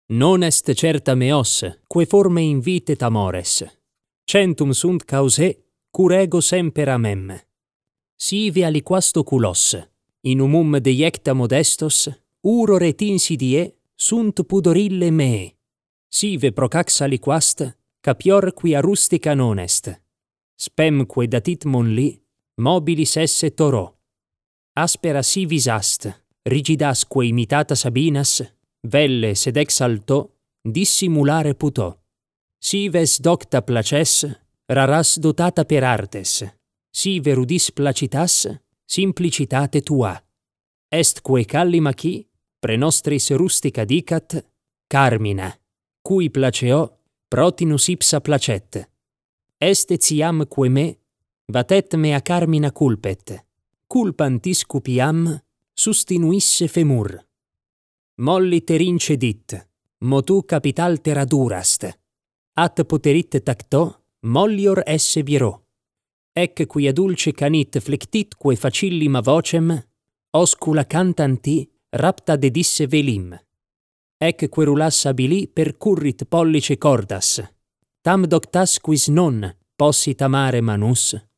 Non est certa meos, que forme invitet amores. Centum sunt causae, cur ego semper amem. Sive aliquasto culos, in umum deiecta modestos, uror et insidie, sunt pudorille mee. Sive procax aliquast, capior quia rustica non est. Spemque datit mon li, mobilis esse toro. Aspera sivis ast, rigidasque imitata Sabinas, velle sed ex alto, dissimulare putò. Sives docta places, raras dotata per artes, sive rudis placitas, simplicitate tua. Estque callima qui, pre nostris rustica dicat, Carmina, cui placeo, protinus ipsa placet. Est etiam que me, vatet mea Carmina culpet, culpantis cupiam, sustinuisse femur. Molli terince dit, motu capital terra durast, at poterit tacto, mollior esse viro. Ec quia dulce canit flectitque facillima vocem, oscula cantanti, rapta dedisse velim. Ec querulas abili percurrit pollice cordas, tam doctas quis non possit amare manus,